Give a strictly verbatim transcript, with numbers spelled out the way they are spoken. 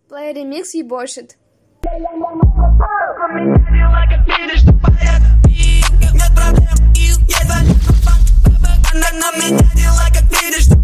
Play Remix ебошит. Она на меня дела как видишь.